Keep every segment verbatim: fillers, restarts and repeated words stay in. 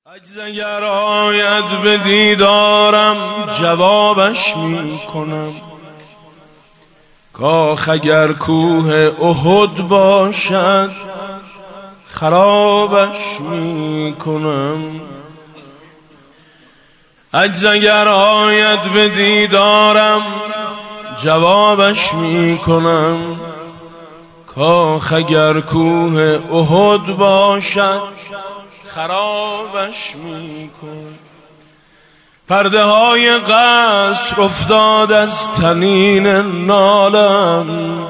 عجز اگر آید به دیدارم جوابش می کنم، کاخ اگر کوه احد باشد خرابش می کنم. عجز اگر آید به دیدارم جوابش می کنم، کاخ اگر کوه احد باشد خرابش میکن. پرده های قصر افتاد از طنین نالم،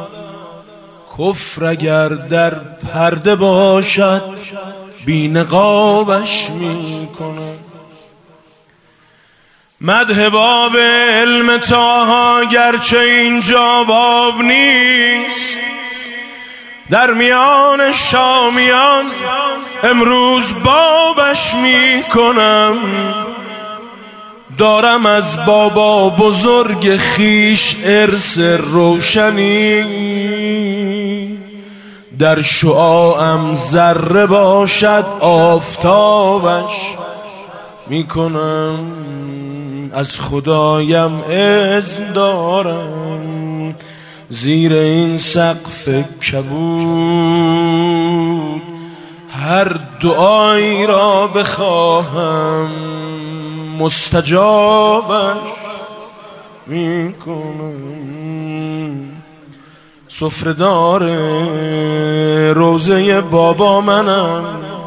کفر اگر در پرده باشد بی نقابش میکنم. مدح باب علم طه گرچه اینجا باب نیست، در میان شامیان امروز بابش می کنم. دارم از بابا بزرگ خیش ارث روشنی، در شعاعم ذره باشد آفتابش می کنم. از خدایم اذن دارم زیر این سقف کبود هر دعایی را بخواهم مستجابش میکنم. سفره‌دار روضه بابا منم،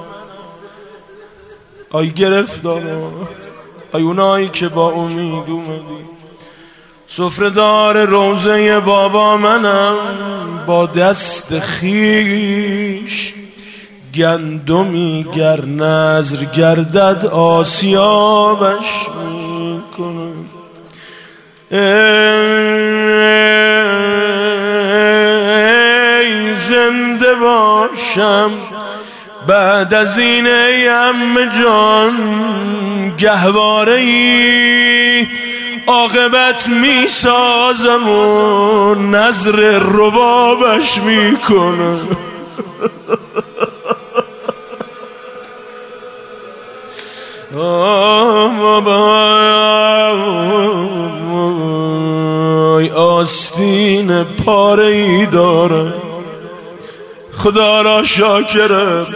آی گرفتارم، آی اونایی که با امید اومدی. سفره‌دار روضه بابا منم، با دست خیش گندمی گر نذر گردد آسیابش میکنم. ای زنده باشم بعد از این ای عمه جان، گهواره ای عاقبت می سازم و نظر ربابش می کنم. آستین پاره ای دارم، خدا را شاکرم.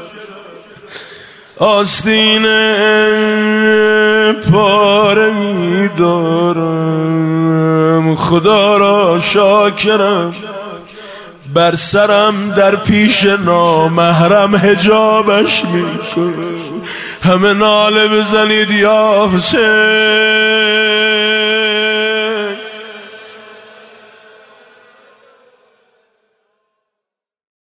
آستین پاره ای دارم، خدا را شاکرم. بر سرم در پیش نامحرم حجابش میکنم. همه ناله بزنید یا حسین.